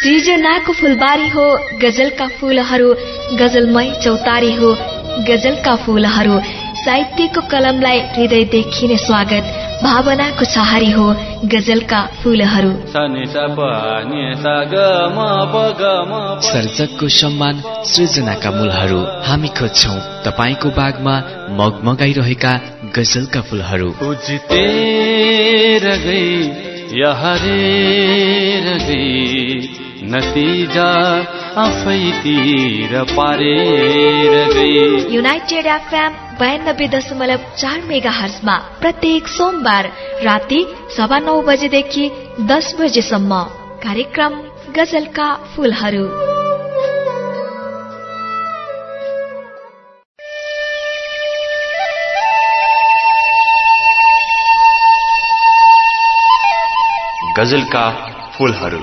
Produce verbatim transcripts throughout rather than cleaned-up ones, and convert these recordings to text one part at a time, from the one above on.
सृजनाको फुलबारी हो गजलका फूलहरू, गजलमय चौतारी हो गजलका फूलहरू। साहित्यको कलमलाई हृदयदेखि नै स्वागत, भावनाको छहारी हो गजलका फूलहरू। सर्जकको सम्मान, सृजनाका मूलहरू। हामी खोज्छौं तपाईको बागमा मगमगाइरहेका गजलका फूलहरू। नतिजा आफैतिर पारेर गई। युनाइटेड एफएम बयानब्बे दशमलव चार मेगा हर्जमा प्रत्येक सोमबार राति सवा नौ बजेदेखि दस बजेसम्म कार्यक्रम गजलका फूलहरू। गजलका फूलहरू।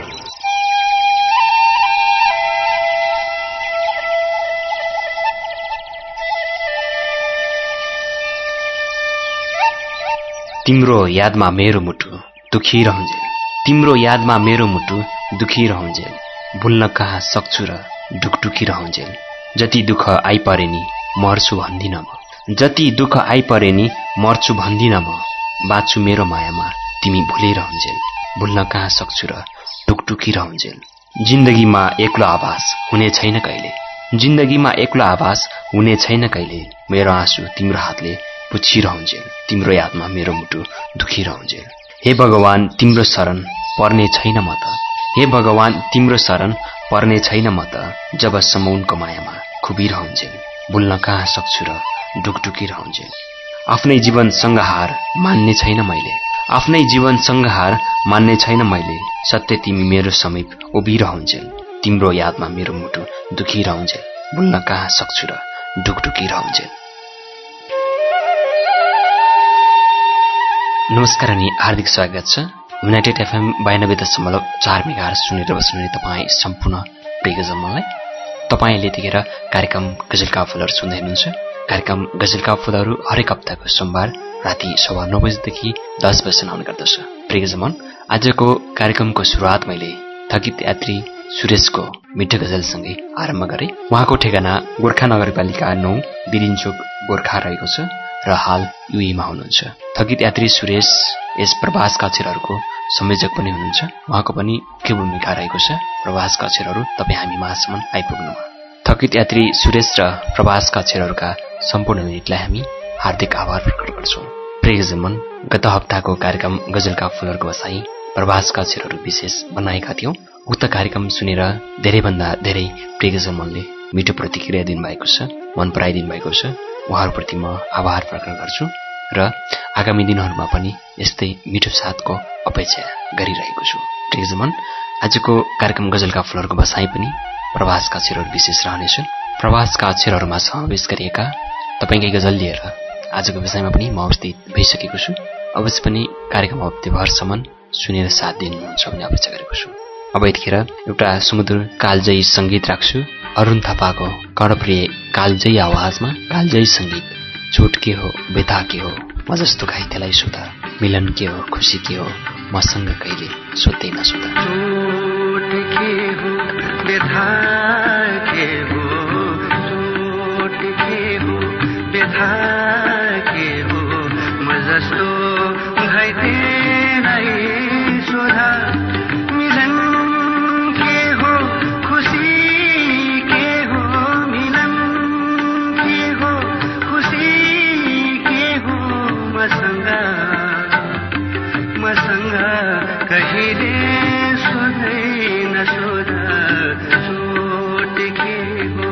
तिम्रो यादमा मेरो मुटु दुखिरहन्जेल, तिम्रो यादमा मेरो मुटु दुखिरहन्जेल। भुल्न कहाँ सक्छु र ढुकढुकिरहन्जेल। जति दुःख आइपरे नि मर्छु भन्दिन म, जति दुःख आइपरे नि मर्छु भन्दिन म। बाँच्छु मेरो मायामा तिमी भुलिरहन्जेल, भुल्न कहाँ सक्छु र ढुकढुकिरहन्जेल। जिन्दगीमा एक्लो आभास हुने छैन कहिले, जिन्दगीमा एक्लो आभास हुने छैन कहिले। मेरो आँसु तिम्रो हातले पुछिरहन्जेल, तिम्रो यादमा मेरो मुटु दुखिरहन्जेल। हे भगवान तिम्रो शरण पर्ने छैन म त, हे भगवान तिम्रो शरण पर्ने छैन म त। जबसम्म उनको मायामा खुबिरहन्जेल, भुल्न कहाँ सक्छु र ढुकढुकिरहन्जेल। आफ्नै जीवनसँग हार मान्ने छैन मैले, आफ्नै जीवनसँग हार मान्ने छैन मैले। सत्य तिमी मेरो समीप उभिरहन्जेल, तिम्रो यादमा मेरो मुटु दुखिरहन्जेल। भुल्न कहाँ सक्छु र ढुकढुकिरहन्जेल। नमस्कार अनि हार्दिक स्वागत छ युनाइटेड एफएम बयानब्बे दशमलव चार मेगा हर्ज सुनेर बस्नुहुने तपाईँ सम्पूर्ण प्रिय गजलमनलाई। तपाईँले यतिखेर कार्यक्रम गजलका फूलहरू सुन्दै हुनुहुन्छ। कार्यक्रम गजलका फूलहरू हरेक हप्ताको सोमबार राति सवा नौ बजेदेखि दस बजेसम्म आउने गर्दछ। प्रिय गजलमन, आजको कार्यक्रमको सुरुवात मैले थकित यात्री सुरेशको मिठो गजलसँगै आरम्भ गरेँ। उहाँको ठेगाना गोर्खा नगरपालिका नौ बिरिञ्चोक गोर्खा रहेको छ र हाल युएमा हुनुहुन्छ। थकित यात्री सुरेश यस प्रवासका अक्षरहरूको संयोजक पनि हुनुहुन्छ। उहाँको पनि मुख्य भूमिका रहेको छ प्रवासका अक्षरहरू तपाईँ हामी माझसम्म आइपुग्नुमा। थकित यात्री सुरेश र प्रवासका अक्षरहरूका सम्पूर्ण युनिटलाई हामी हार्दिक आभार प्रकट गर्छौँ। प्रिय गजलमन, गत हप्ताको कार्यक्रम गजलका फूलहरूको बसाई प्रवासका अक्षरहरू विशेष बनाएका थियौं। उक्त कार्यक्रम सुनेर धेरैभन्दा धेरै प्रिय गजलमनले मिठो प्रतिक्रिया दिनुभएको छ, मन पराइदिनु भएको छ। उहाँहरूप्रति म आभार प्रकट गर्छु र आगामी दिनहरूमा पनि यस्तै मिठो साथको अपेक्षा गरिरहेको छु। प्रिय गजलमन, आजको कार्यक्रम गजलका फूलहरूको बसाई पनि प्रवासका अक्षरहरू विशेष रहनेछन्। प्रवासका अक्षरहरूमा समावेश गरिएका तपाईँकै गजल लिएर आजको विषयमा पनि म उपस्थित भइसकेको छु। अवश्य पनि कार्यक्रम हप्तेभरसम्म सुनेर साथ दिनुहुन्छ भन्ने अपेक्षा गरेको छु। अब यतिखेर एउटा सुमधुर कालजयी सङ्गीत राख्छु अरुण थापाको कर्णप्रिय कालजयी आवाजमा। कालजयी सङ्गीत। चोट के हो, व्यथा के हो, म जस्तो घाइतेलाई सोधा। मिलन के हो, खुसी के हो, मसँग कहिले सोध्दै नसोधा। चोट के हो, व्यथा के हो, चोट के हो, व्यथा के हो, म जस्तो घाइतेलाई सोधा। मिलन के हो, खुसी के हो, मिलन के हो, खुसी के हो, मसँग मसँग कहिले सोध्दै नसोधा। चोट के हो,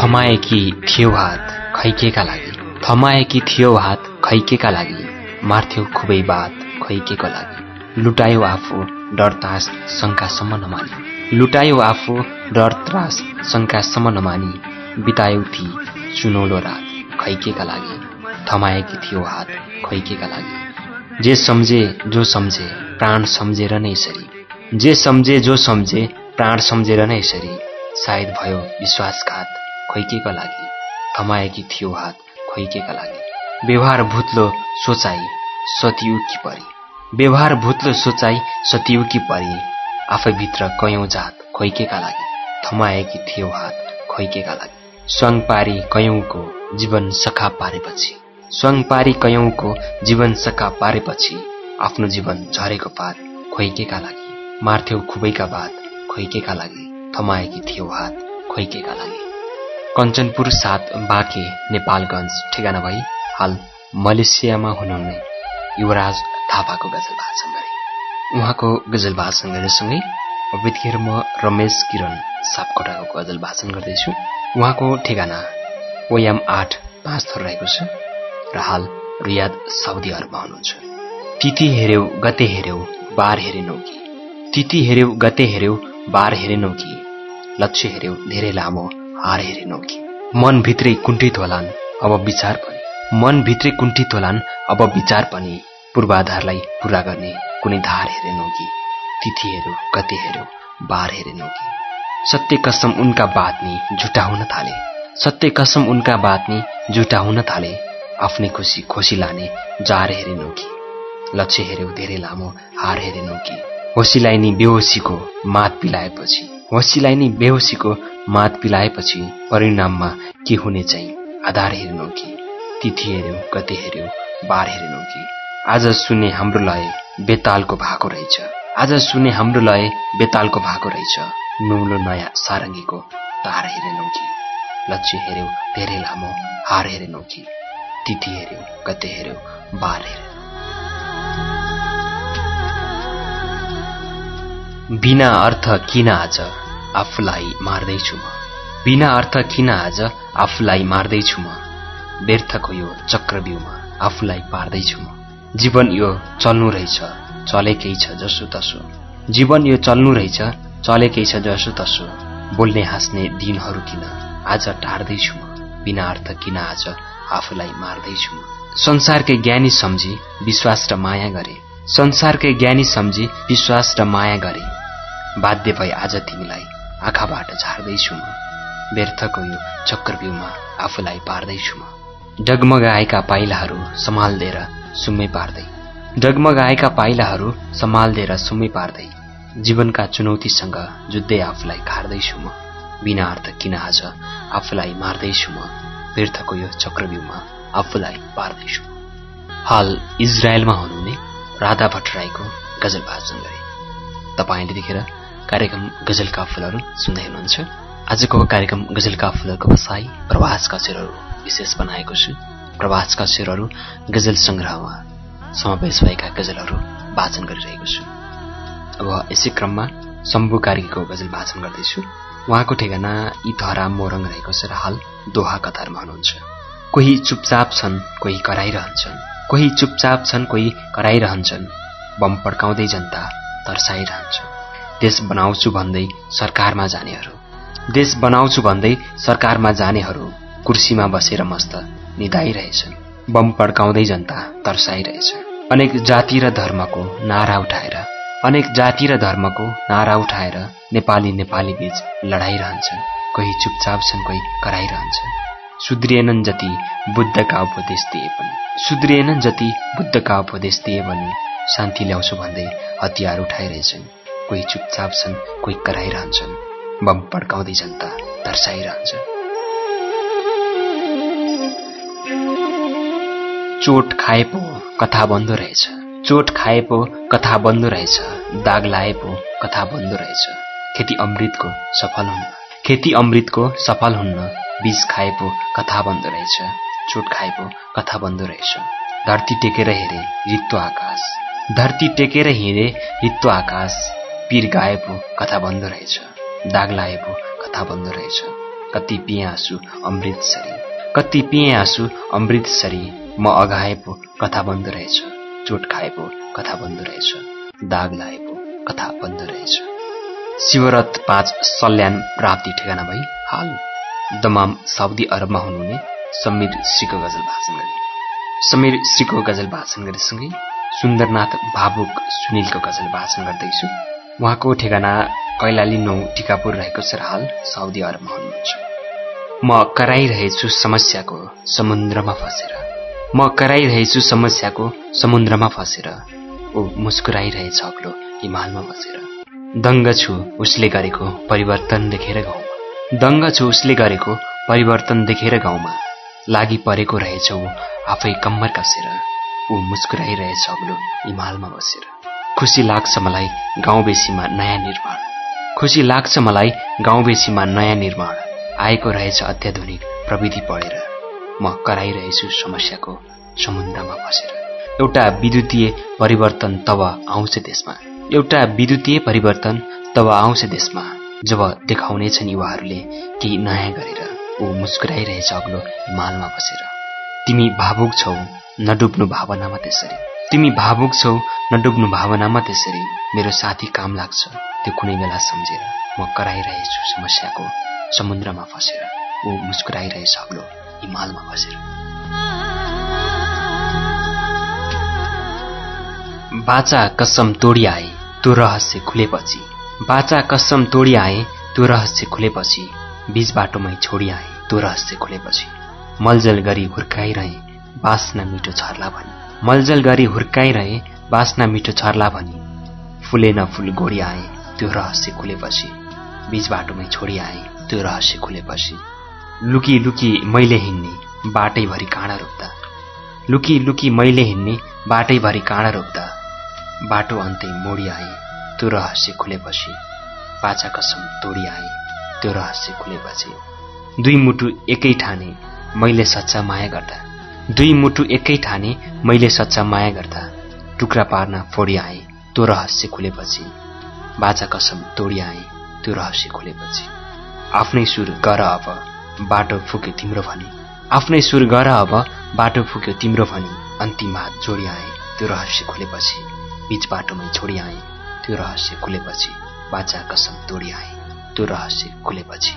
थमाएकी थियो हात खैकेका लागि, थमाएकी थियो हात खैकेका लागि, मार्थ्यौ खुबै बात खैकेको लागि। लुटायो आफू डर त्रास शङ्कासम्म नमानी, लुटायो आफू डर त्रास शङ्कासम्म नमानी, बितायौ ती सुनौलो रात खैकेका लागि, थमाएकी थियो हात खैकेका लागि। जे सम्झे जो सम्झे प्राण सम्झेर नै यसरी, जे सम्झे जो सम्झे प्राण सम्झेर नै यसरी, सायद भयो विश्वासघात खैकेका लागि, थमाएकी थियो हात खैकेका लागि। व्यवहार भुत्लो सोचाइ सतियुकी परी, व्यवहार भुत्लो सोचाइ सतियुकी परी, आफैभित्र कयौं जात खैकेका लागि, थमाएकी थियो हात खैकेका लागि। स्वाङ पारी कयौंको जीवन सखा पारेपछि, स्वाङ पारी कयौंको जीवन सखा पारेपछि, आफ्नो जीवन झरेको पार खैकेका लागि, मार्थ्यौ खुबैका बात खैकेका लागि, थमाएकी थियो हात खैकेका लागि। कञ्चनपुर सात बाँके नेपालगञ्ज ठेगाना भई हाल मलेसियामा हुनुहुने युवराज थापाको गजल भाषण गरे। उहाँको गजल भाषण गर्नेसँगै अविधिखेर म रमेश किरण सापकोटाको गजल भाषण गर्दैछु। उहाँको ठेगाना ओयाम आठ पाँच थर रहेको छ र हाल रियाद साउदी अरबमा हुनुहुन्छ। तिथि हेर्यौ गते हेर्यौ बार हेरेनौ कि, तिथि हेर्यौ गते हेर्यौ बार हेरेनौ कि, लक्ष्य हेर्यौ धेरै लामो हार हेरेनौ कि, मनभित्रै कुण्ठित होलान् अब विचार पनि, मनभित्रै कुण्ठित होलान् अब विचार पनि, पूर्वाधारलाई पूरा गर्ने कुनै धार हेरेनौ कि, तिथि हेर्यौ गते हेर्यौ बार हेरेनौ कि। सत्य कसम उनका बातनी झुटा हुन थाले, सत्य कसम उनका बातनी झुटा हुन थाले, आफ्नै खुसी खोसी लाने जार हेरेनौ कि, लक्ष्य हेर्यौ धेरै लामो हार हेरेनौ कि, होसीलाई नि बेहोसीको मात पिलाएपछि, होसीलाई नि बेहोसीको मात पिलाएपछि, परिणाममा के हुने चाहिँ आधार हेरेनौ कि, तिथि हेर्यौ गते हेर्यौ बार हेरेनौ कि। आज सुने हाम्रो लय बेतालको भएको रहेछ, आज सुने हाम्रो लय बेतालको भएको रहेछ, नौलो नयाँ सारङ्गीको तार हेरेनौ कि, लक्ष्य हेर्यौ धेरै लामो हार हेरेनौ कि, तिथि हेर्यौ गते हेर्यौ बार हेरेनौ। बिना अर्थ किन आज आफूलाई मार्दैछु म, बिना अर्थ किन आज आफूलाई मार्दैछु म, व्यर्थको यो चक्रव्यूहमा आफूलाई पार्दैछु म। जीवन यो चल्नु रहेछ चलेकै छ जसो तसो, जीवन यो चल्नु रहेछ चलेकै छ जसो तसो, बोल्ने हाँस्ने दिनहरू किन आज टार्दैछु म, बिना अर्थ किन आज आफूलाई मार्दैछु म। संसारकै ज्ञानी सम्झी विश्वास र माया गरे, संसारकै ज्ञानी सम्झी विश्वास र माया गरे, बाध्य भई आज तिमीलाई आँखाबाट झार्दैछु म, व्यर्थको यो चक्रव्यूहमा आफूलाई पार्दैछु म। डगमगाएका पाइलाहरू सम्हाल्देर सुम्मै पार्दै, डगमगाएका पाइलाहरू सम्हाल्देर सुम्मै पार्दै, जीवनका चुनौतीसँग जुझ्दै आफूलाई खार्दैछु म, बिना अर्थ किन आज आफूलाई मार्दैछु म, व्यर्थको यो चक्रव्यूहमा आफूलाई पार्दैछु। हाल इजरायलमा हुनुहुने राधा भट्टराईको गजल भाषण गरे। तपाईँले देखेर कार्यक्रम गजलका फुलहरू सुन्दै हुनुहुन्छ। आजको कार्यक्रम गजलका फुलहरूको बसाई प्रवासका शेरहरू विशेष बनाएको छु। प्रवासका शेरहरू गजल सङ्ग्रहमा समावेश भएका गजलहरू वाचन गरिरहेको छु। अब यसै क्रममा शम्भु कार्कीको गजल वाचन गर्दैछु। उहाँको ठेगाना इतहरा मोरङ रहेको छ र हाल दोहा कतारमा हुनुहुन्छ। कोही चुपचाप छन् कोही कराइरहन्छन्, कोही चुपचाप छन् कोही कराइरहन्छन्, बम पड्काउँदै जनता तर्साइरहन्छन्। देश बनाउँछु भन्दै सरकारमा जानेहरू, देश बनाउँछु भन्दै सरकारमा जानेहरू, कुर्सीमा बसेर मस्त निदाइरहेछन्, बम पड्काउँदै जनता तर्साइरहेछन्। अनेक जाति र धर्मको नारा उठाएर, अनेक जाति र धर्मको नारा उठाएर नेपाली नेपाली बीच लडाइरहन्छन्, कोही चुपचाप छन् कोही कराइरहन्छन्। सुध्रिएनन् जति बुद्धका उपदेश दिए पनि, सुध्रिएनन् जति बुद्धका उपदेश दिए पनि, शान्ति ल्याउँछु भन्दै हतियार उठाइरहेछन्, कोही चुपचाप छन् कोही कराइरहन्छन्, बम पड्काउँदै जनता तर्साइरहन्छन्। चोट खाए पो कथा बन्दो रहेछ, चोट खाए पो कथा बन्दो रहेछ, दाग लाए पो कथा बन्दो रहेछ, खेती अमृतको सफल हुन्न, खेती अमृतको सफल हुन्न, बीज खाए पो कथा बन्दो रहेछ, चोट खाए पो कथा बन्दो रहेछ। धरती टेकेर हेरे रित्तो आकाश, धरती टेकेर हिँडे रित्तो आकाश, पीर गाए पो कथा बन्दो रहेछ, दाग लाए पो कथा बन्दो रहेछ, कति पिए आँसु अमृतसरी, कति पिए आँसु अमृतसरी। म अघाए पो कथा बन्द रहेछ, चोट खाए पो कथा बन्द रहेछ, दाग लाए पो कथा बन्द रहेछ। शिवरथ पाँच सल्यान प्राप्ति ठेगाना भई हाल दमाम साउदी अरबमा हुनुहुने समीर श्रीको गजल भाषण गरे। समीर श्रीको गजल भाषण गरेसँगै सुन्दरनाथ भावुक सुनिलको गजल भाषण गर्दैछु। उहाँको ठेगाना कैलाली नौ टिकापुर रहेको छ र हाल साउदी अरबमा हुनुहुन्छ। म कराइरहेछु समस्याको समुद्रमा फसेर, म कराइरहेछु समस्याको समुद्रमा फसेर। ऊ मुस्कुराइरहेछ अग्लो हिमालमा बसेर। दङ्ग छु उसले गरेको परिवर्तन देखेर गाउँमा, दङ्ग छु उसले गरेको परिवर्तन देखेर गाउँमा। लागि परेको रहेछ ऊ आफै कम्मर कसेर। ऊ मुस्कुराइरहेछ अग्लो हिमालमा बसेर। खुसी लाग्छ मलाई गाउँ बेसीमा नयाँ निर्माण, खुसी लाग्छ मलाई गाउँ बेसीमा नयाँ निर्माण। आएको रहेछ अत्याधुनिक प्रविधि पढेर। म कराइरहेछु समस्याको समुद्रमा बसेर। एउटा विद्युतीय परिवर्तन तब आउँछ देशमा, एउटा विद्युतीय परिवर्तन तब आउँछ देशमा जब देखाउनेछन् युवाहरूले केही नयाँ गरेर। ऊ मुस्कुराइरहेछ अग्लो हिमालमा बसेर। तिमी भावुक छौ नडुब्नु भावनामा त्यसरी, तिमी भावुक छौ नडुब्नु भावनामा त्यसरी। मेरो साथी काम लाग्छ त्यो कुनै बेला सम्झेर। म कराइरहेछु समस्याको समुद्रमा फसेर। ऊ मुस्कुराइरहेछ अग्लो हिमालमा बसेर। बाचा कसम तोडी आए त्यो रहस्य खुलेपछि, बाचा कसम तोडी आए त्यो रहस्य खुलेपछि। बीच बाटोमै छोडी आए त्यो रहस्य खुलेपछि। मलजल गरी हुर्काइरहे बास्ना मिठो छर्ला भनी, मलजल गरी हुर्काइरहे बास्ना मिठो छर्ला भनी। फुले न फुल गोडी आए त्यो रहस्य खुलेपछि। बीच बाटोमै छोडी आए त्यो रहस्य खुलेपछि। लुकी लुकी मैले हिँड्ने बाटैभरि काँडा रोप्दा, लुकी लुकी मैले हिँड्ने बाटैभरि काँडा रोप्दा। बाटो अन्तै मोडी आए त्यो रहस्य खुलेपछि। बाचा कसम तोडी आए त्यो रहस्य खुलेपछि। दुई मुटु एकै ठाने मैले सच्चा माया गर्दा, दुई मुटु एकै ठाने मैले सच्चा माया गर्दा। टुक्रा पार्न फोडी आए त्यो रहस्य खुलेपछि। बाचा कसम तोडी आए त्यो रहस्य खुलेपछि। आफ्नै सुर गर अब बाटो फुक्यो तिम्रो भनी, आफ्नै सुर गर अब बाटो फुक्यो तिम्रो भनी। अन्तिम हात जोडी आए त्यो रहस्य खुलेपछि। बीच बाटोमै छोडी आए त्यो रहस्य खुलेपछि। बाचा कसम तोडी आए त्यो रहस्य खुलेपछि।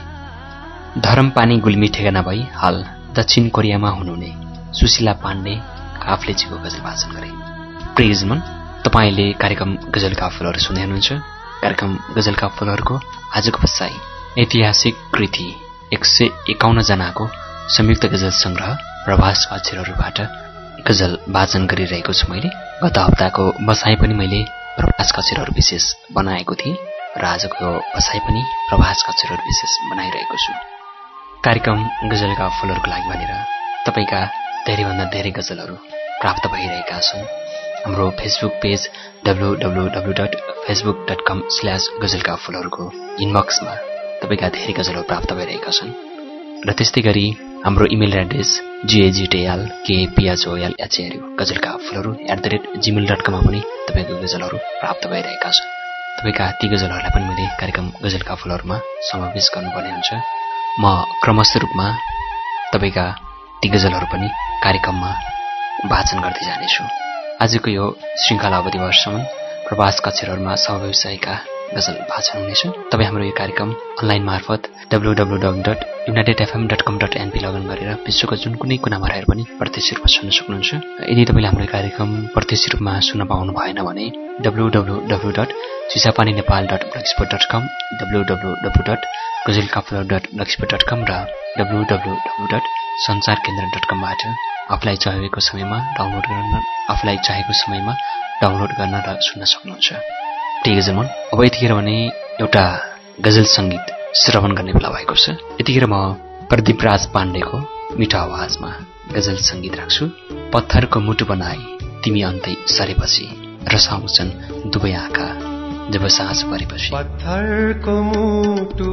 धरमपानी गुल्मी ठेगाना भई हाल दक्षिण कोरियामा हुनुहुने सुशीला पाण्डे काफ्लेजीको गजल भाषण गरे। प्रियजमन, तपाईँले कार्यक्रम गजलका फुलहरू सुन्दै हुनुहुन्छ। कार्यक्रम गजलका फुलहरूको आजको बसाई ऐतिहासिक कृति एक सय एकाउन्न जनाको संयुक्त गजल संग्रह प्रभास अक्षरहरूबाट गजल वाचन गरिरहेको छु मैले। गत हप्ताको बसाई पनि मैले प्रभास कक्षरहरू विशेष बनाएको थिएँ र आजको बसाई पनि प्रभास कक्षरहरू विशेष बनाइरहेको छु। कार्यक्रम गजलका फुलहरूको लागि भनेर तपाईँका धेरैभन्दा धेरै गजलहरू प्राप्त भइरहेका छन्। हाम्रो Facebook page W W W dot Facebook dot com slash गजलका फुलहरूको इनबक्समा तपाईँका धेरै गजलहरू प्राप्त भइरहेका छन्। र त्यस्तै गरी हाम्रो इमेल एड्रेस जिएजिटेएल केपिएचओएल एचएआरयू गजलका फुलहरू at the rate Gmail dot कममा पनि तपाईँको गजलहरू प्राप्त भइरहेका छन्। तपाईँका ती गजलहरूलाई पनि मैले कार्यक्रम गजलका फुलहरूमा समावेश गर्नुपर्ने हुन्छ। म क्रमशः रूपमा तपाईँका ती गजलहरू पनि कार्यक्रममा वाचन गर्दै जानेछु। आजको यो श्रृङ्खला अवधि वर्षसम्म प्रभास कक्षरहरूमा समावेश भएका गजल वाचन हुनेछ। तपाईँ हाम्रो यो कार्यक्रम अनलाइन मार्फत W W W dot United FM dot com dot NP login गरेर विश्वको जुन कुनै कुनामा रहेर पनि प्रत्यक्ष रूपमा सुन्न सक्नुहुन्छ। यदि तपाईँले हाम्रो कार्यक्रम प्रत्यक्ष रूपमा सुन्न पाउनु भएन भने W W W dot Chisapani Nepal dot blogspot dot com, W W W dot गजलकाफुलर डट ब्लगस्पोट डट कम र डब्लु डब्लु डब्लु डट सञ्चार केन्द्र डट कमबाट आफूलाई चाहेको समयमा डाउनलोड गर्न आफूलाई चाहेको समयमा डाउनलोड गर्न र सुन्न सक्नुहुन्छ। ठिक छ मन, अब यतिखेर भने एउटा गजल सङ्गीत श्रवण गर्ने बेला भएको छ। यतिखेर म प्रदीप राज पाण्डेको मिठो आवाजमा गजल सङ्गीत राख्छु। पत्थरको मुटु बनाए तिमी अन्तै सरेपछि रसाउँछन् दुवै आँखा जब साँझ परेपछि। पत्थरको मुटु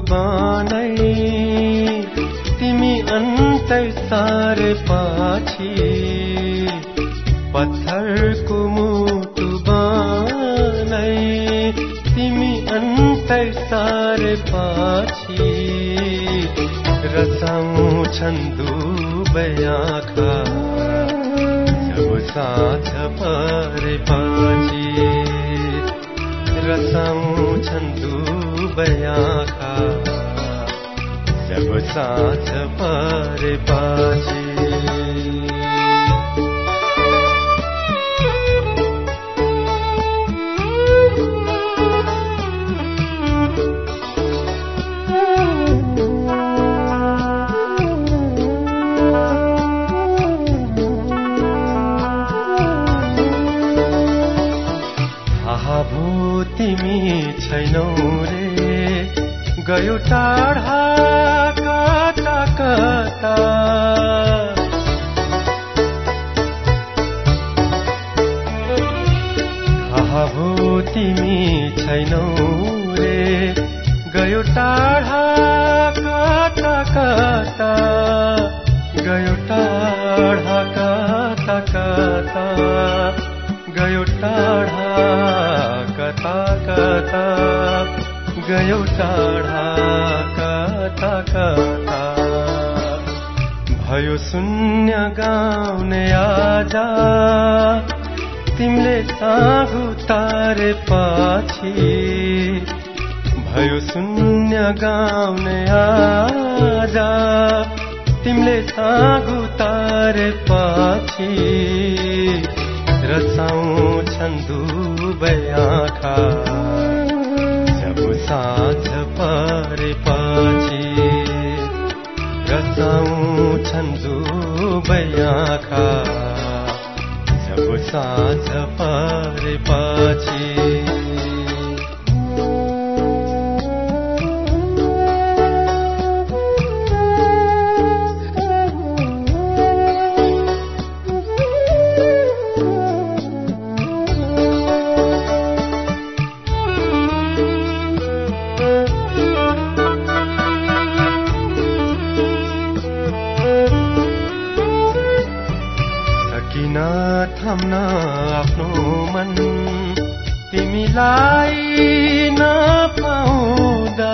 बनाए तिमी अन्तै सरेपछि, पत्थरको मुटु बनाए तिमी अन्तै सरेपछि रसाउँछन् दुबै आँखा जब साँझ परेपछि रसाउँछन् दुबै आँखा जब साँझ परेपछि तिमी छैनौ रे गयो टाढा कता कता थाहा भो तिमी छैनौ रे गयो टाढा कता कता गयो टाढा कता कता गयो टाढा कता कता गयो टाढा कता कता भयो शून्य गाउने आजा तिमीले सागु तारे पछि भयो शून्य गाउने आजा तिमीले सागु तारे पछि रसाउँछन् दुबै आँखा जब साँझ परेपछि रसाउँछन् दुबै आँखा जब साँझ परेपछि थाम्न आफ्नो मन तिमीलाई नपाउँदा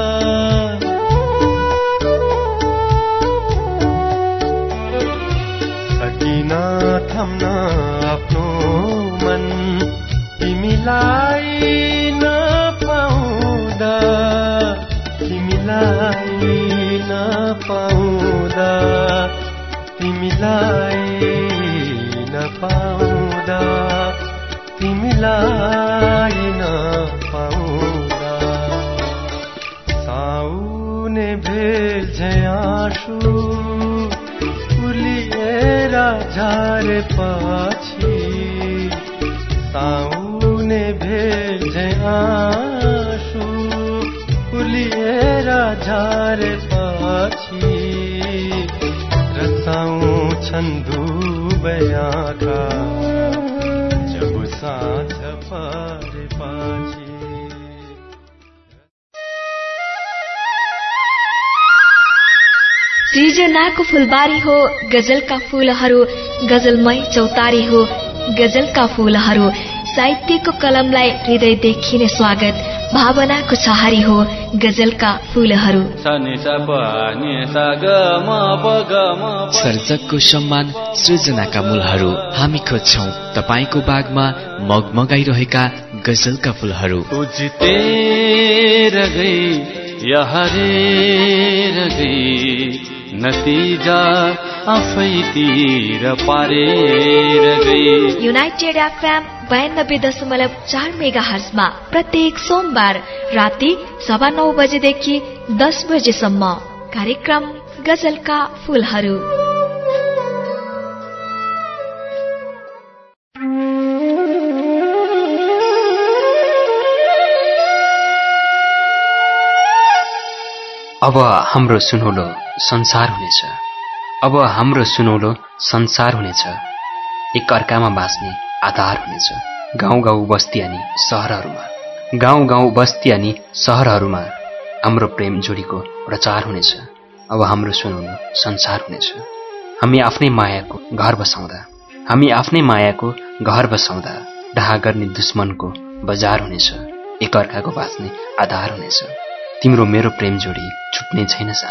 सकिन थाम्न आफ्नो मन तिमीलाई नपाउँदा तिमीलाई नपाउँदा तिमीलाई नपाउँदा तिमीलाई नपाउँदा साउने भेल्झै आँसु उलिएर झारेपछि साउने भेल्झै आँसु उलिएर झारेपछि रसाउँछन् दुबै आँखा जब साँझ परेपछि सृजनाको फुलबारी हो गजलका फूलहरू गजलमय चौतारी हो गजलका फूलहरू साहित्यको कलमलाई हृदयदेखि नै स्वागत भावनाको छहारी हो गजलका फूलहरू सर्जकको सम्मान सृजनाका मूलहरू हामी खोज्छौं तपाईको बागमा मगमगाइरहेका गजलका फूलहरू नतिजा आफैतिर पारेर गई। युनाइटेड एफएम बयानब्बे दशमलव चार मेगा हर्जमा प्रत्येक सोमबार राति सवा नौ बजेदेखि दस बजेसम्म कार्यक्रम गजलका फूलहरू। अब हाम्रो सुनौलो संसार हुनेछ, अब हाम्रो सुनौलो संसार हुनेछ, एक अर्कामा बाँच्ने आधार हुनेछ। गाउँ गाउँ बस्ती अनि सहरहरूमा, गाउँ गाउँ बस्ती अनि सहरहरूमा हाम्रो प्रेम जोडीको प्रचार हुनेछ। अब हाम्रो सुनौलो संसार हुनेछ। हामी आफ्नै मायाको घर बसाउँदा, हामी आफ्नै मायाको घर बसाउँदा डाहा गर्ने दुश्मनको बजार हुनेछ, एक अर्काको बाँच्ने आधार हुनेछ। तिम्रो मेरो प्रेम जोडी छुट्ने छैन सानो,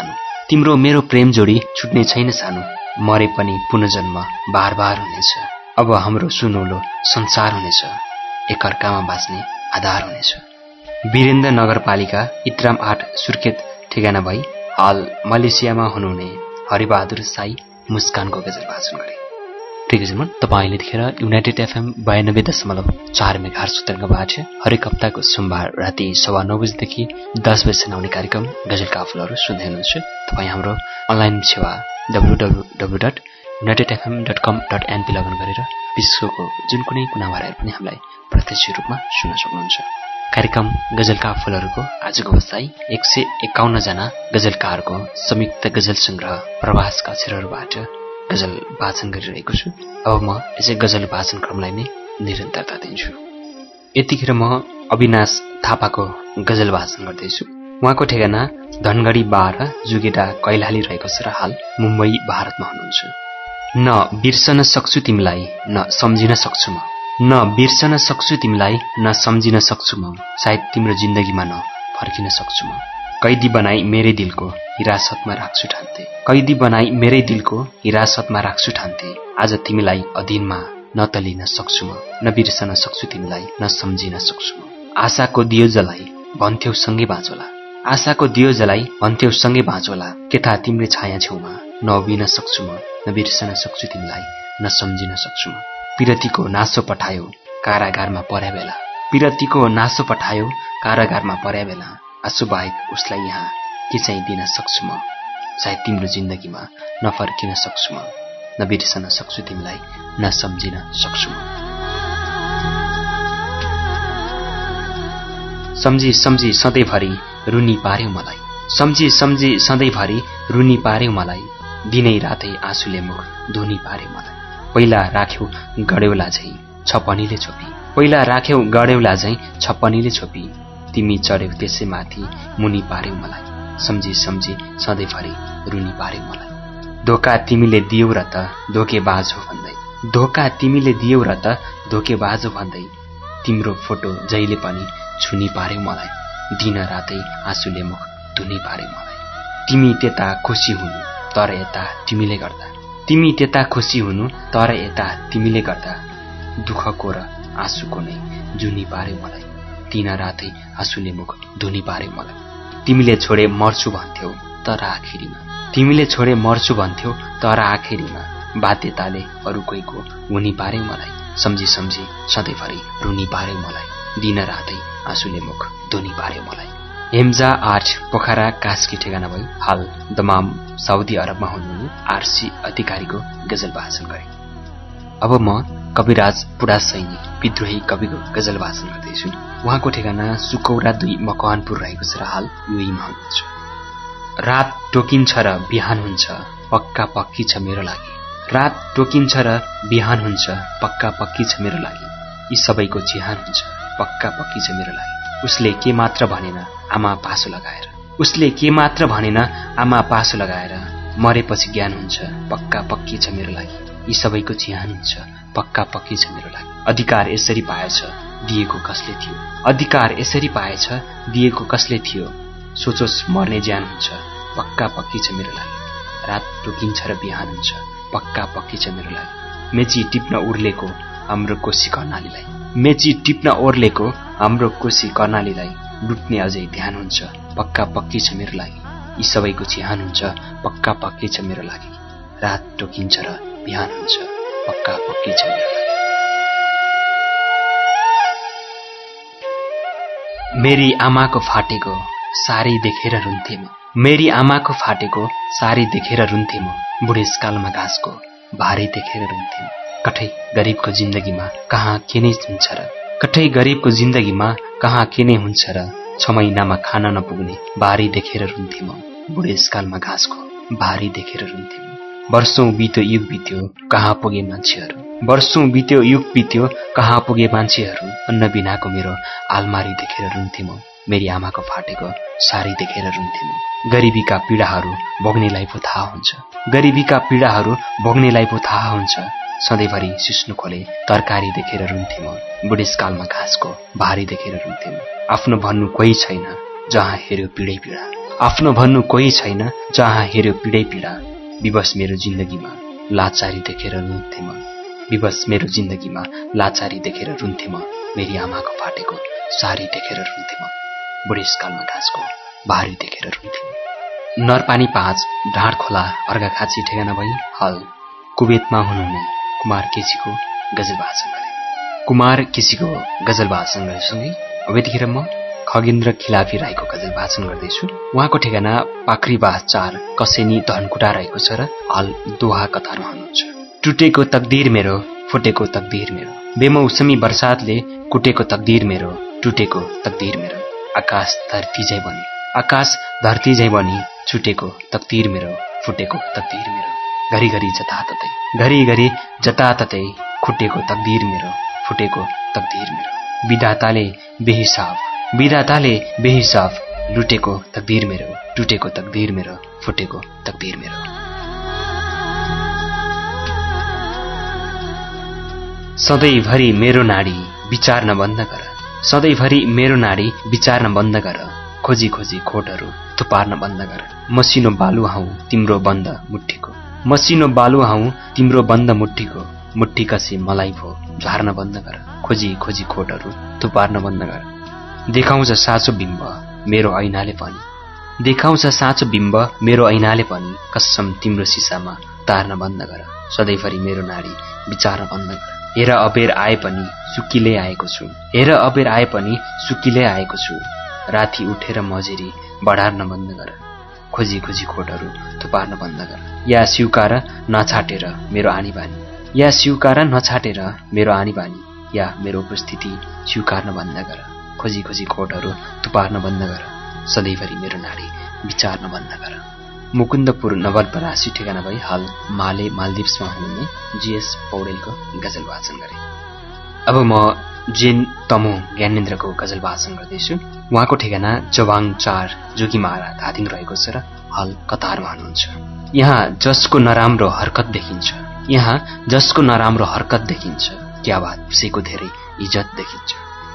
तिम्रो मेरो प्रेम जोडी छुट्ने छैन सानो, मरे पनि पुनर्जन्म बार बार हुनेछ। अब हाम्रो सुनौलो संसार हुनेछ, एकअर्कामा बाँच्ने आधार हुनेछ। वीरेन्द्र नगरपालिका इत्राम आठ सुर्खेत ठेगाना भई हाल मलेसियामा हुनुहुने हरिबहादुर साई मुस्कानको गजल वाचन गरे। प्रियजन, तपाईँले देखेर युनाइटेड एफएम बयानब्बे दशमलव चार मेगाहर्ज तरङ्गबाट हरेक हप्ताको सोमबार राति सवा नौ बजेदेखि दस बजेसम्म आउने कार्यक्रम गजलका फुलहरू सुन्दै हुनुहुन्छ। तपाईँ हाम्रो अनलाइन सेवा W W W dot United FM dot com dot NP login गरेर विश्वको जुन कुनै कुनामा रहेर पनि हामीलाई प्रत्यक्ष रूपमा सुन्न सक्नुहुन्छ। कार्यक्रम गजलका फुलहरूको आजको बसाई एक सय एकाउन्न जना गजलकारको संयुक्त गजल संग्रह प्रवासका अक्षरहरूबाट गजल वाचन गरिरहेको छु। अब म यसै गजल वाचन क्रमलाई नै निरन्तरता दिन्छु। यतिखेर म अविनाश थापाको गजल वाचन गर्दैछु। उहाँको ठेगाना धनगढी बाह्र जुगेडा कैलाली रहेको छ र हाल मुम्बई भारतमा हुनुहुन्छ। न बिर्सन सक्छु तिमीलाई न सम्झिन सक्छु म, न बिर्सन सक्छु तिमीलाई न सम्झिन सक्छु म, सायद तिम्रो जिन्दगीमा न फर्किन सक्छु म। कैदी बनाई मेरै दिलको हिरासतमा राख्छु ठान्थे, कैदी बनाई मेरै दिलको हिरासतमा राख्छु ठान्थे। आज तिमीलाई अधीनमा न त लिन सक्छु म, न बिर्सन सक्छु तिमीलाई न सम्झिन सक्छु म। आशाको दियो जलाई भन्थ्यौ सँगै बाँचोला, आशाको दियो जलाई भन्थ्यौ सँगै बाँचोला। के थाहा तिम्रै छाया छेउमा न उभिन सक्छु म, न बिर्सन सक्छु तिमीलाई न सम्झिन सक्छु म। पिरतीको नासो पठायो कारागारमा पर्या बेला, पिरतीको नासो पठायो कारागारमा पर्या बेला। आँसु बाहेक उसलाई यहाँ के चाहिँ दिन सक्छु म, सायद तिम्रो जिन्दगीमा नफर्किन सक्छु म, न बिर्सन सक्छु तिमीलाई न सम्झिन सक्छु म। सम्झी सम्झी सधैँभरि रुनी पार्यौ मलाई, सम्झी सम्झी सधैँभरि रुनी पार्यौ मलाई। दिनै रातै आँसुले मुख धुनी पार्यौ मलाई। पहिला राख्यौ गडेउला झैँ छपनीले छोपी, पहिला राख्यौ गडेउला झैँ छपनीले छोपी। तिमी चढ्यौ त्यसै माथि मुनि पार्यौ मलाई, सम्झी सम्झी सधैँभरि रुनी पार्यौ मलाई। धोका तिमीले दियौ र त धोकेबाज हो भन्दै, धोका तिमीले दियौ र त धोकेबाज हो भन्दै। तिम्रो फोटो जहिले पनि छुनी पार्यौ मलाई, दिन रातै आँसुले मुख धुनी पार्यौ मलाई। तिमी त्यता खुसी हुनु तर यता तिमीले गर्दा, तिमी त्यता खुसी हुनु तर यता तिमीले गर्दा। दुःखको र आँसुको नै जुनी पार्यौ मलाई, दिन रातै आँसुले मुख धुनी पार्यौ मलाई। तिमीले छोडे मर्छु भन्थ्यौ तर आखिरीमा, तिमीले छोडे मर्छु भन्थ्यौ तर आखिरीमा। बाध्यताले अरू कोहीको हुनी पार्यौ मलाई, सम्झी सम्झी सधैँभरि रुनी पार्यौ मलाई। दिन रातै आँसुले मुख धुनी पार्यौ मलाई। हेम्जा आठ पोखरा कास्की ठेगाना भई हाल दमाम साउदी अरबमा हुनुहुने आरसी अधिकारीको गजल वाचन गरे। अब म कविराज पुडा सैनी विद्रोही कविको गजल वाचन गर्दैछु। उहाँको ठेगाना सुकौरा दुई मकवानपुर रहेको छ र हाल युएईमा हुनुहुन्छ। रात टोकिन्छ र बिहान हुन्छ पक्का पक्की छ मेरो लागि, रात टोकिन्छ र बिहान हुन्छ पक्का पक्की छ मेरो लागि। यी सबैको चिहान हुन्छ पक्का पक्की छ मेरो लागि। उसले के मात्र भनेन आमा पासो लगाएर, उसले के मात्र भनेन आमा पासो लगाएर। मरेपछि ज्ञान हुन्छ पक्का पक्की छ मेरो लागि। यी सबैको चिहान हुन्छ पक्का पक्की छ मेरो लागि। अधिकार यसरी पाएछ दिएको कसले थियो, अधिकार यसरी पाएछ दिएको कसले थियो। सोचोस् मर्ने ज्यान हुन्छ पक्का पक्की छ मेरो लागि। रात टोकिन्छ र बिहान हुन्छ पक्का पक्की छ मेरो लागि। मेची टिप्न उर्लेको हाम्रो कोशी कर्णालीलाई, मेची टिप्न ओर्लेको हाम्रो कोशी कर्णालीलाई। लुट्ने अझै ध्यान हुन्छ पक्का पक्की छ मेरो लागि। यी सबैको चिहान हुन्छ पक्का पक्की छ मेरो लागि। रात टोकिन्छ र बिहान हुन्छ पक्का पक्की छ मेरो लागि। मेरी आमाको फाटेको सारी देखेर रुन्थे म, मेरी आमाको फाटेको सारी देखेर रुन्थे म। बुढेसकालमा घाँसको भारी देखेर रुन्थे म। कठै गरिबको जिन्दगीमा कहाँ के नै हुन्छ र, कठै गरिबको जिन्दगीमा कहाँ के नै हुन्छ र। छ महिनामा खान नपुग्ने बारी देखेर रुन्थे म। बुढेसकालमा घाँसको भारी देखेर रुन्थे म। वर्षौं बित्यो युग बित्यो कहाँ पुगे मान्छेहरू, वर्षौं बित्यो युग बित्यो कहाँ पुगे मान्छेहरू। अन्न बिनाको मेरो आलमारी देखेर रुन्थे म। मेरी आमाको फाटेको सारी देखेर रुन्थे म। गरिबीका पीडाहरू भोग्नेलाई पो थाहा हुन्छ, गरिबीका पीडाहरू भोग्नेलाई पो थाहा हुन्छ। सधैँभरि सिस्नु खोले तरकारी देखेर रुन्थे म। बुढेसकालमा घाँसको भारी देखेर रुन्थे म। आफ्नो भन्नु कोही छैन जहाँ हेर्यो पीडै पीडा, आफ्नो भन्नु कोही छैन, जहाँ हेर्यो पीडै पीडा। विवश मेरो जिन्दगीमा लाचारी देखेर रुन्थे म, विवश मेरो जिन्दगीमा लाचारी देखेर रुन्थे म। मेरी आमाको फाटेको सारी देखेर रुन्थे म, बुढेसकालमा घाँसको बारी देखेर रुन्थे म। नरपानी पाँच ढाँड खोला अर्घाखाँची ठेगाना भई हाल कुवेतमा हुनुहुने कुमार केसीको गजल वाचन गरे। कुमार केसीको गजल वाचन गरेसँगै अब यतिखेर म खगेन्द्र खिलाफी राईको गजल वाचन गर्दैछु। उहाँको ठेगाना पाखरीबास चार कसेनी धनकुटा रहेको छ र हाल दोहा कतारमा हुनुहुन्छ। टुटेको तकदीर मेरो, फुटेको तकदीर मेरो, बेमौसमी बर्सातले कुटेको तकदीर मेरो, टुटेको तकदीर मेरो। आकाश धरती झै बनी, आकाश धरती झै बनी, छुटेको तकदीर मेरो, फुटेको तकदीर मेरो। घरिघरि जताततै, घरिघरि जताततै, खुटेको तकदीर मेरो, फुटेको तकदीर मेरो। विधाताले बेहिसाब, विधाताले बेहिसाब, लुटेको तकदीर मेरो, टुटेको तकदीर मेरो, फुटेको तकदीर मेरो। सधैँभरि मेरो नाडी विचार्न बन्द गर, सधैँभरि मेरो नाडी विचार्न बन्द गर, खोजी खोजी खोटहरू थुपार्न बन्द गर। मसिनो बालु हौ तिम्रो बन्द मुठीको, मसिनो बालु हौ तिम्रो बन्द मुठीको, मुठी कसी मलाई भो झार्न बन्द गर, खोजी खोजी खोटहरू थुपार्न बन्द गर। देखाउँछ साँचो बिम्ब मेरो ऐनाले पनि, देखाउँछ साँचो बिम्ब मेरो ऐनाले पनि, कसम तिम्रो सिसामा तार्न बन्द गर, सधैँभरि मेरो नाडी विचार्न बन्द गर। हेर अबेर आए पनि सुकिलै आएको छु, हेर अबेर आए पनि सुकिलै आएको छु, राति उठेर मजेरी बढार्न बन्द गर, खोजी खोजी खोटहरू थुपार्न बन्द गर। या स्वीकार नछाटेर मेरो आनी बानी, या स्वीकार नछाटेर मेरो आनी बानी, या मेरो उपस्थिति स्वीकार्न बन्द गर, खोजी खोजी खोटहरू थुपार्न बन्द गर, सधैँभरि मेरो नाडी विचार्न बन्द गर। मुकुन्दपुर नवलपरासी ठेगाना भई हाल माले मालदिप्समा हुनुहुने जीएस पौडेलको गजल वाचन गरे। अब म जेन तमो ज्ञानेन्द्रको गजल वाचन गर्दैछु। उहाँको ठेगाना जवाङ चार जोगीमारा धादिङ रहेको छ र हाल कतारमा हुनुहुन्छ। यहाँ जसको नराम्रो हरकत देखिन्छ, यहाँ जसको नराम्रो हरकत देखिन्छ, क्या बात उसैको धेरै इज्जत देखिन्छ।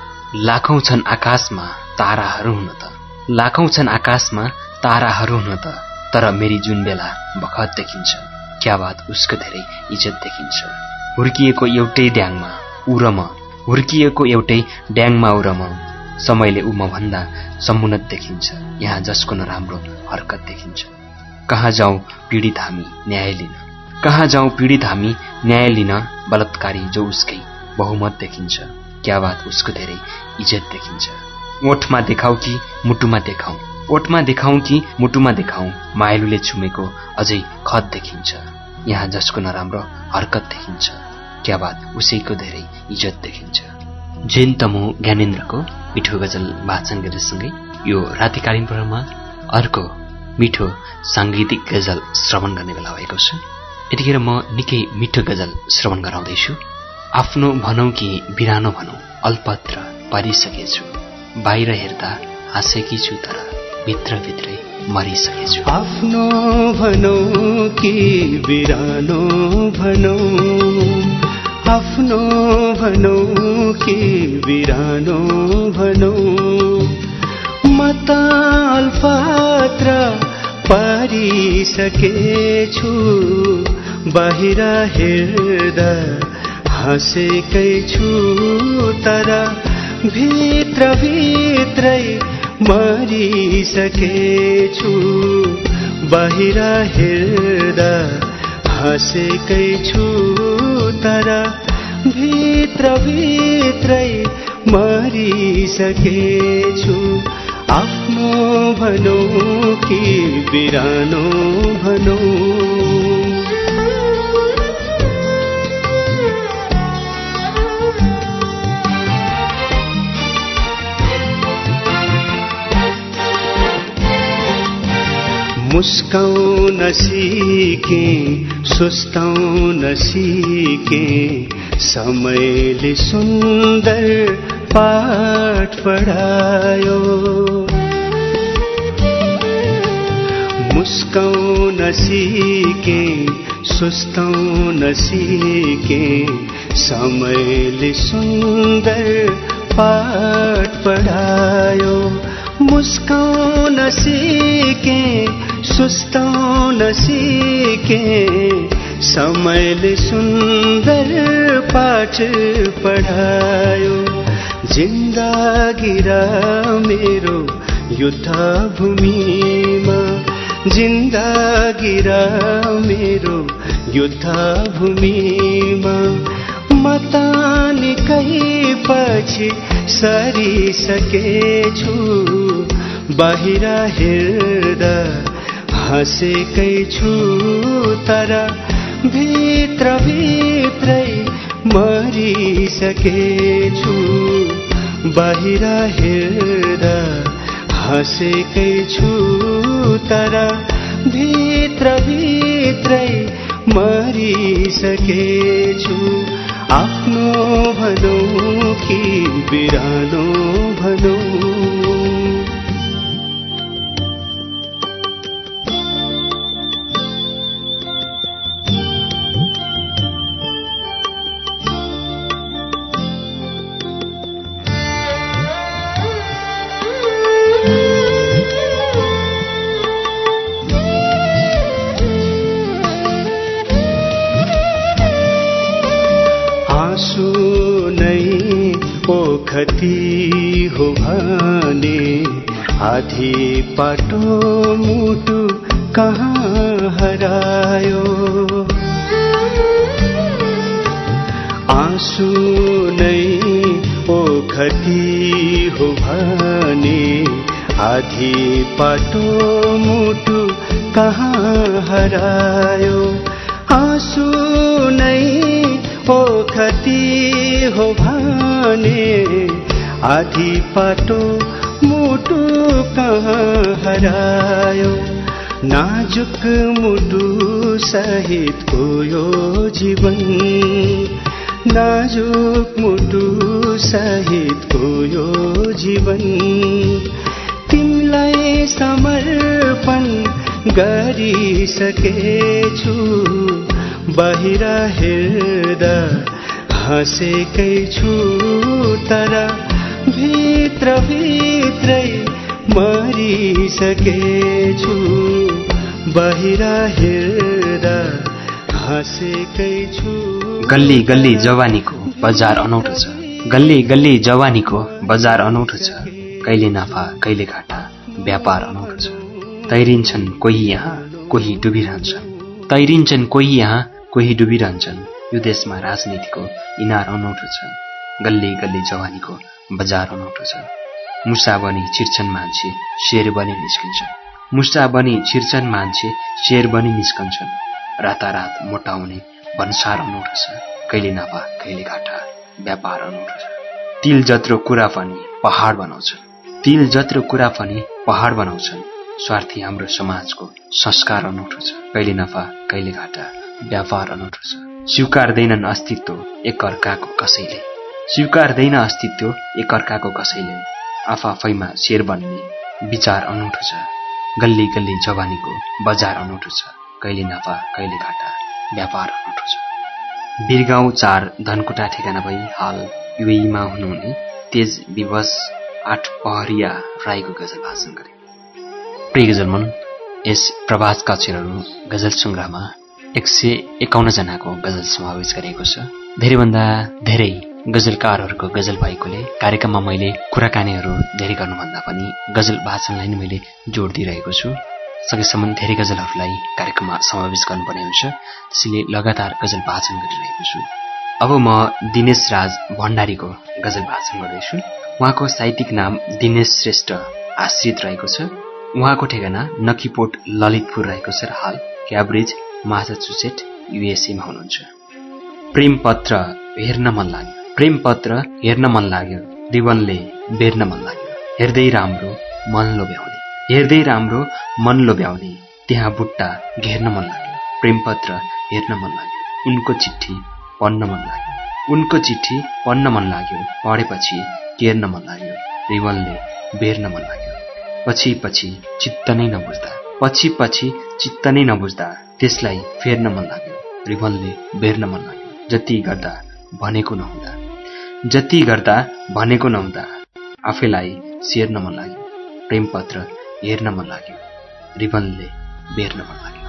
लाखौं छन् आकाशमा ताराहरू हुन त, लाखौं छन् आकाशमा ताराहरू हुन त, तर मेरी जुन बेला बखत देखिन्छ, क्या बात उसको धेरै इज्जत देखिन्छ। हुर्किएको एउटै ड्याङमा उ र म, हुर्किएको एउटै ड्याङमा उ र म, समयले उ म भन्दा समुन्नत देखिन्छ, यहाँ जसको नराम्रो हरकत देखिन्छ। कहाँ जाउँ पीडित हामी न्याय लिन, कहाँ जाउँ पीडित हामी न्याय लिन, बलात्कारी जो उसकै बहुमत देखिन्छ, क्या बात उसको धेरै इज्जत देखिन्छ। ओठमा देखाऊ कि मुटुमा देखाऊ, ओठमा देखाऊ कि मुटुमा देखाऊ, मायालुले छुमेको अझै खत देखिन्छ, यहाँ जसको नराम्रो हरकत देखिन्छ, क्या बात उसैको धेरै इज्जत देखिन्छ। जैन तमु ज्ञानेन्द्रको मिठो गजल वाचन गरेसँगै यो रातिकालीन प्रोग्राममा अर्को मिठो साङ्गीतिक गजल श्रवण गर्ने बेला भएको छ। यतिखेर म निकै मिठो गजल श्रवण गराउँदैछु। आफ्नो भनौँ कि बिरानो भनौँ अल्पत्र परिसकेछु, बाहिर हेर्दा हाँसेकी छु तर भित्रभित्रै मरिसकेछु। आफ्नो भनौँ कि बिरानो भनौँ, आफ्नो भनौँ कि बिरानो भनौँ, म त अल्पत्र परिसकेछु, बाहिर हेर्दा हाँसेकै छु तर भित्रभित्रै मरिसकेछु, बाहिर हेर्दा हाँसेकै छु तर भित्रभित्रै मरिसकेछु। आफ्नो भनौँ कि बिरानो भनौँ, मुस्काउन सिके सुस्ताउन सिके, समयले सुन्दर पाठ पढायो। मुस्काउन सिके सुस्ताउन सिके, समयले सुन्दर पाठ पढायो। मुस्काउन न सिके सुस्ताउन सिके समयले सुन्दर पाठ पढायो जिन्दगी र मेरो युद्ध भूमिमा जिन्दगी र मेरो युद्ध भूमिमा म त निकै पछि सरिसकेछु बाहिर हेर्दा हाँसेकै छु तर भित्र भित्रै मरिसकेछु बाहिर हेर्दा हाँसेकै छु तर भित्र भित्रै मरिसकेछु आफ्नो भनौँ कि बिरानो भनौँ खती हो भने आधी पाटो मुटु कहाँ हरायो आँसु नै ओखती हो भने आधी पाटो मुटु कहाँ हरायो आँसु नै ओखती हो भने आधी पाटो मुटु कहाँ हरायो नाजुक मुटु सहितको यो जीवन नाजुक मुटु सहितको यो जीवन तिमीलाई समर्पण गरिसकेछु बाहिर हेर्दा हाँसेकै छु तर भित्र भित्रै मरिसकेछु बाहिर हेर्दा हाँसेकै छु। गल्ली गल्ली जवानीको बजार अनौठो छ गल्ली गल्ली जवानीको बजार अनौठो छ कहिले नाफा कहिले घाटा व्यापार अनौठो छ तैरिन्छन् कोही यहाँ कोही डुबिरहन्छन् तैरिन्छन् कोही यहाँ कोही डुबिरहन्छन् यो देशमा राजनीतिको इनार अनौठो छ गल्ली गल्ली जवानीको बजार अनौठो छ मुसा बनी छिर्छन् मान्छे शेर बनी निस्कन्छन् मुसा बनी छिर्छन् मान्छे शेर बनी निस्कन्छन् रातारात मोटाउने भन्सार अनौठो छ कहिले नाफा कहिले घाटा व्यापार अनौठो छ तिल जत्रो कुरा पनि पहाड बनाउँछन् तिल जत्रो कुरा पनि पहाड बनाउँछन् स्वार्थी हाम्रो समाजको संस्कार अनौठो छ कहिले नाफा कहिले घाटा व्यापार अनौठो छ स्वीकार्दैनन् अस्तित्व एकअर्काको कसैले स्वीकार्दैन अस्तित्व एकअर्काको कसैले आफआफैमा शेर बन्ने विचार अनौठो छ गल्ली गल्ली जवानीको बजार अनौठो छ कहिले नाफा कहिले घाटा व्यापार अनौठो छ। वीरगाउँ चार धनकुटा ठेगाना भई हाल युएईमा हुनुहुने तेज विवश आठ पहरिया राईको गजल भाषण गरे। प्रिय गजलमन यस प्रभात कक्षरहरू गजल सङ्ग्रहमा एक सय एकाउन्न जनाको गजल समावेश गरिएको छ। धेरैभन्दा धेरै गजलकारहरूको गजल भएकोले कार्यक्रममा मैले कुराकानीहरू धेरै गर्नुभन्दा पनि गजल भाषणलाई नै मैले जोड दिइरहेको छु। सकेसम्म धेरै गजलहरूलाई कार्यक्रममा समावेश गर्नुपर्ने हुन्छ त्यसैले लगातार गजल भाषण गरिरहेको छु। अब म दिनेश राज भण्डारीको गजल भाषण गर्दैछु। उहाँको साहित्यिक नाम दिनेश श्रेष्ठ आश्रित रहेको छ। उहाँको ठेगाना नखीपोट ललितपुर रहेको छ र हाल क्याब्रिज मासाचुसेट युएसएमा हुनुहुन्छ। प्रेम पत्र हेर्न मन लाग्यो प्रेम पत्र हेर्न मन लाग्यो रिबनले बेर्न मन लाग्यो हेर्दै राम्रो मन लोभ्याउने हेर्दै राम्रो मन लोभ्याउने त्यहाँ बुट्टा घेर्न मन लाग्यो प्रेम पत्र हेर्न मन लाग्यो उनको चिठी पढ्न मन लाग्यो उनको चिठी पढ्न मन लाग्यो पढेपछि केर्न मन लाग्यो रिबनले बेर्न मन लाग्यो पछि पछि चित्त नै नबुझ्दा पछि पछि चित्त नै नबुझ्दा त्यसलाई फेर्न मन लाग्यो रिबनले बेर्न मन लाग्यो जति गर्दा भनेको नहुँदा जति गर्दा भनेको नहुँदा आफैलाई सेर्न मन लाग्यो प्रेम पत्र हेर्न मन लाग्यो, रिबनले बेर्न मन लाग्यो।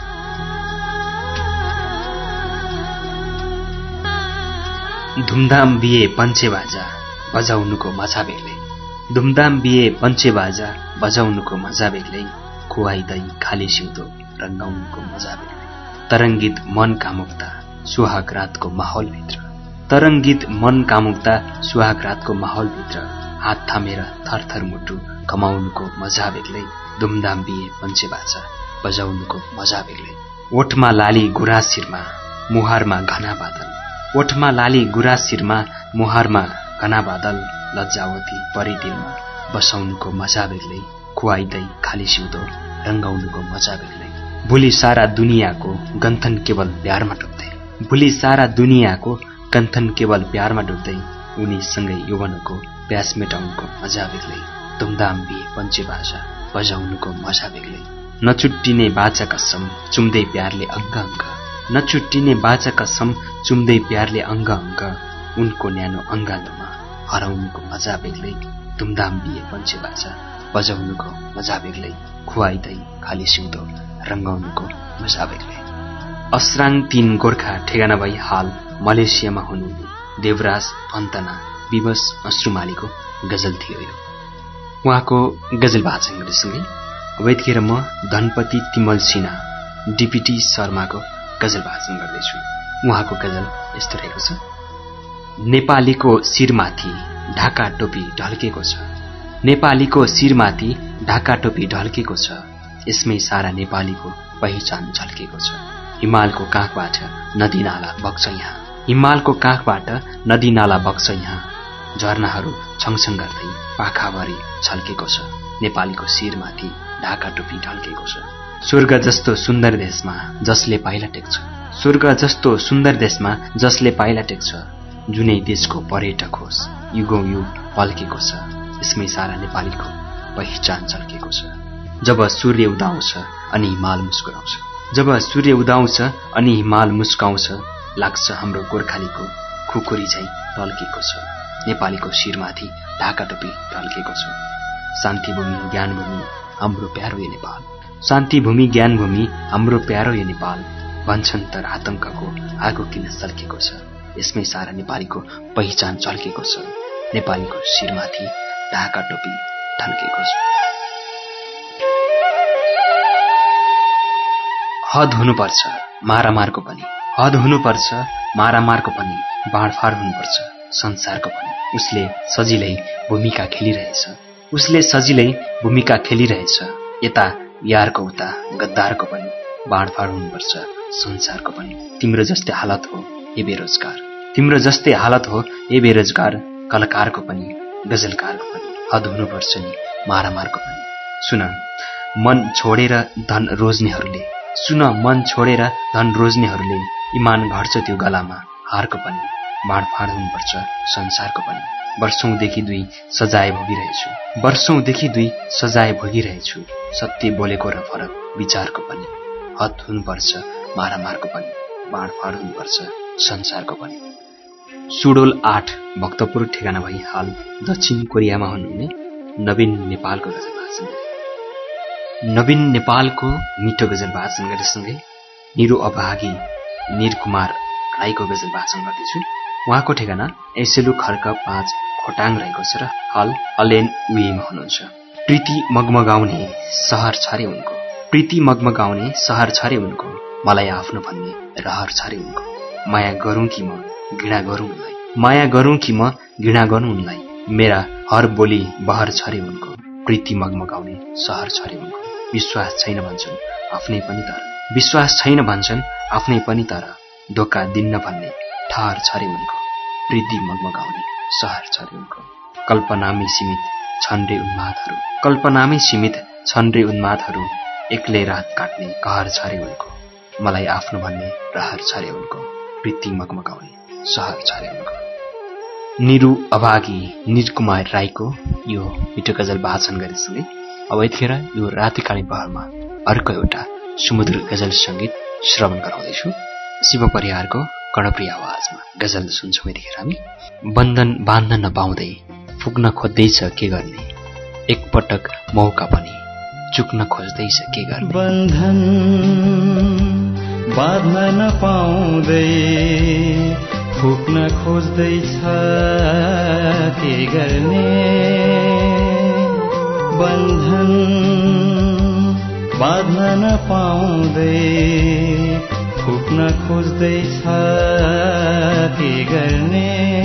धुमधाम बिहे पञ्चे बाजा बजाउनुको मजा बेग्लै, धुमधाम बिहे पञ्चे बाजा बजाउनुको मजा बेग्लै, खुवाई दही खाली सिउँदो रङ्गाउनुको मजा बेग्लै। तरङ्गित मन कामुक्ता सुहाग रातको माहौलभित्र, तरङ्गित मन कामुक्ता सुहाग रातको माहौलभित्र हात थामेर थरथर मुटु कमाउनुको मजा बेग्लै, धुमधाम बिहे पञ्चे बाजा बजाउनुको मजा बेग्लै। ओठमा लाली गुराँस शिरमा मुहारमा घना बादल, ओठमा लाली गुराँस शिरमा मुहारमा घना बादल, लज्जावती परिदिलमा बसाउनुको मजा बेग्लै, खुवाई दही खाली सिउँदो रङ्गाउनुको मजा बेग्लै। भोलि सारा दुनियाँको गन्थन केवल प्यारमा डुब्दै, भोलि सारा दुनियाँको गन्थन केवल प्यारमा डुब्दै, उनीसँगै यौवनको प्यास मेटाउनुको मजा बेग्लै, धुमधाम बिहे पञ्चे बाजा बजाउनुको मजा बेग्लै। नछुट्टिने बाचा कसम चुम्दै प्यारले अङ्ग अङ्ग, नछुट्टिने बाचा कसम चुम्दै प्यारले अङ्ग अङ्ग, उनको न्यानो अङ्गालोमा हराउनुको मजा बेग्लै, धुमधाम बिहे पञ्चे बाजा बजाउनुको मजा बेग्लै, खुवाई दही खाली सिउँदो रङ्गाउनुको मजा बेग्लै। असराङ तीन गोर्खा ठेगाना भई हाल मलेसियामा हुनुहुने देवराज फन्तना विवश अश्रुमालीको गजल थियो यो। उहाँको गजल वाचन गर्दैसँगै अब यतिखेर म धनपति तिमल सिन्हा डिपिटी शर्माको गजल वाचन गर्दैछु। उहाँको गजल यस्तो रहेको छ। नेपालीको शिरमाथि ढाका टोपी ढल्केको छ, नेपालीको शिरमाथि ढाका टोपी ढल्केको छ, यसमै सारा नेपालीको पहिचान झल्केको छ। हिमालको काखबाट नदी नाला बग्छ यहाँ, हिमालको काखबाट नदी नाला बग्छ यहाँ, झरनाहरू छङछङ गर्दै पाखाभरि छल्केको छ, नेपालीको शिरमाथि ढाका टोपी ढल्केको छ। स्वर्ग जस्तो सुन्दर देशमा जसले पाइला टेक्छ, स्वर्ग जस्तो सुन्दर देशमा जसले पाइला टेक्छ, जुनै देशको पर्यटक होस् युगौं युग पल्केको छ, यसमै सारा नेपालीको पहिचान झल्केको छ। जब सूर्य उदाउँछ अनि हिमाल मुस्कुराउँछ, जब सूर्य उदाउँछ अनि हिमाल मुस्काउँछ, लाग्छ हाम्रो गोर्खालीको खुकुरी झैं टल्केको छ, नेपालीको शिरमाथि ढाका टोपी ढल्केको छ। शान्तिभूमि ज्ञानभूमि हाम्रो प्यारो यो नेपाल, शान्तिभूमि ज्ञानभूमि हाम्रो प्यारो यो नेपाल, भन्छन् तर आतंकको आगो किन सल्केको छ, यसमै सारा नेपालीको पहिचान झल्केको छ, नेपालीको शिरमाथि ढाका टोपी ढल्केको छ। हद हुनुपर्छ मारामारको पनि, हद हुनुपर्छ मारामारको पनि, बाँडफाँड हुनुपर्छ संसारको पनि। उसले सजिलै भूमिका खेलिरहेछ, उसले सजिलै भूमिका खेलिरहेछ, यता यारको उता गद्दारको पनि, बाँडफाँड हुनुपर्छ संसारको पनि। तिम्रो जस्तै हालत हो ए बेरोजगार, तिम्रो जस्तै हालत हो ए बेरोजगार, कलाकारको पनि गजलकारको पनि, हद हुनुपर्छ नि मारामारको पनि। सुन मन छोडेर धन रोज्नेहरूले, सुन मन छोडेर धन रोज्नेहरूले, इमान घट्छ त्यो गलामा हारको पनि, बाँडफाँड हुनुपर्छ संसारको पनि। वर्षौंदेखि दुई सजाय भोगिरहेछु, वर्षौंदेखि दुई सजाय भोगिरहेछु, सत्य बोलेको र फरक विचारको पनि, हद हुनुपर्छ मारामारको पनि, बाँडफाँड हुनुपर्छ संसारको पनि। सुडोल आठ भक्तपुर ठेगाना भई हाल दक्षिण कोरियामा हुनुहुने नवीन नेपालको गजल वाचन गरे। नवीन नेपालको मिठो गजल वाचन गरेसँगै निरो अभागी निरकुमार राईको गजल वाचन गर्दैछु। उहाँको ठेगाना एसेलु खर्क पाँच खोटाङ रहेको छ र हाल अलेन उहीमा हुनुहुन्छ। प्रीति मगमगाउने सहर छ रे उनको, प्रीति मगमगाउने सहर छ रे उनको, मलाई आफ्नो भन्ने रहर छ रे उनको, माया गरौँ कि म घृणा गरौँ उनलाई, माया गरौँ कि म घृणा गरौँ उनलाई, मेरा हर बोली बहर छ रे उनको, प्रीति मगमगाउने सहर छ रे उनको, विश्वास छैन भन्छन् आफ्नै पनि तर, विश्वास छैन भन्छन् आफ्नै पनि तर, धोका दिन्न भन्ने ठहर छ रे उनको, प्रीति मगमगाउने सहर छ रे उनको। कल्पनामै सीमित छन् रे उन्मादहरू, कल्पनामै सीमित छन् रे उन्मादहरू, एक्लै रात काट्ने कहर छ रे उनको, मलाई आफ्नो भन्ने रहर छ रे उनको, प्रीति मगमगाउने सहर छ रे उनको। निरु अभागी निरकुमार राईको यो मिठो गजल वाचन गरेसँगै अब यतिखेर यो रातिकालीन पहरमा अर्को एउटा सुमधुर गजल सङ्गीत श्रवण गराउँदैछु। शिव परिहारको कर्णप्रिय आवाजमा गजल सुन्छौँ यतिखेर हामी। बन्धन बाँध्न नपाउँदै फुक्न खोज्दैछ के गर्ने, एकपटक मौका पनि चुक्न खोज्दैछ के गर्ने बन्धन बाध्न नपाउँदै फुक्न खोज्दैछ के गर्ने बन्धन बाध्न नपाउँदै फुक्न खोज्दैछ के गर्ने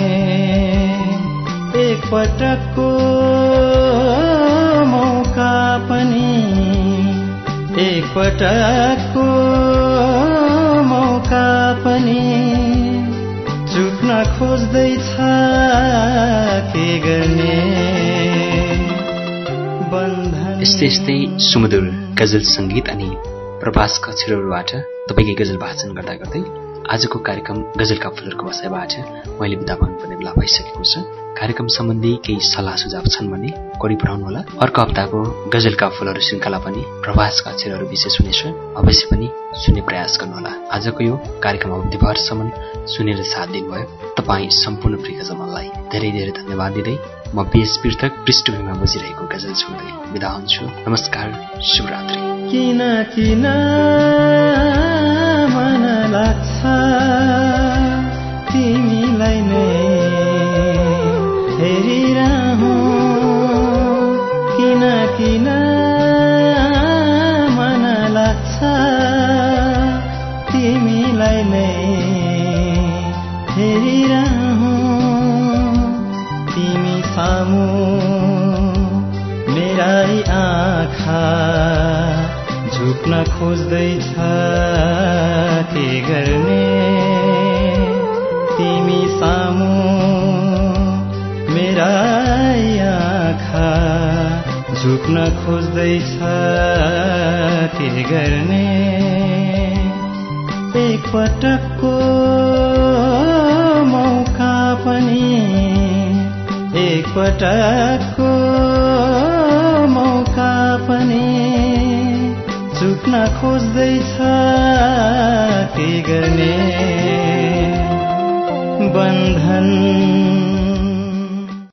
एक पटकको मौका पनि एक पटकको मौका पनि चुक्न खोज्दैछ के गर्ने बन्धन। यस्तै यस्तै सुमधुर गजल सङ्गीत अनि प्रवास कक्षरहरूबाट तपाईँकै गजल वाचन गर्दा गर्दै आजको कार्यक्रम गजलका फुलहरूको बसाइबाट मैले बिदा भन्नुपर्ने बेला भइसकेको छ। कार्यक्रम सम्बन्धी केही सल्लाह सुझाव छन् भने कोडी पठाउनुहोला। अर्को हप्ताको गजलका फुलहरू श्रृङ्खला पनि प्रवासका अक्षरहरू विशेष हुनेछ, अवश्य पनि सुन्ने प्रयास गर्नुहोला। आजको यो कार्यक्रम अवधिभरसम्म सुनेर साथ दिनुभयो तपाईँ सम्पूर्ण प्रिय जमनलाई धेरै धेरै धन्यवाद दिँदै म बिएस पृथक पृष्ठभूमिमा बजिरहेको गजल सुन्दै बिदा हुन्छु। नमस्कार, शुभरात्रि। किन किन मन लाग्छ तिमीलाई नै हेरिरहँ, किन किन मन लाग्छ तिमीलाई नै हेरिरहँ, तिमी सामु मेरै आँखा झुक्न खोज्दैछ के गर्ने तिमी सामु मेरै आँखा झुक्न खोज्दैछ के गर्ने एक पटकको मौका पनि एक पटकको मौका पनि चुक्न खोज्दैछ के गर्ने बन्धन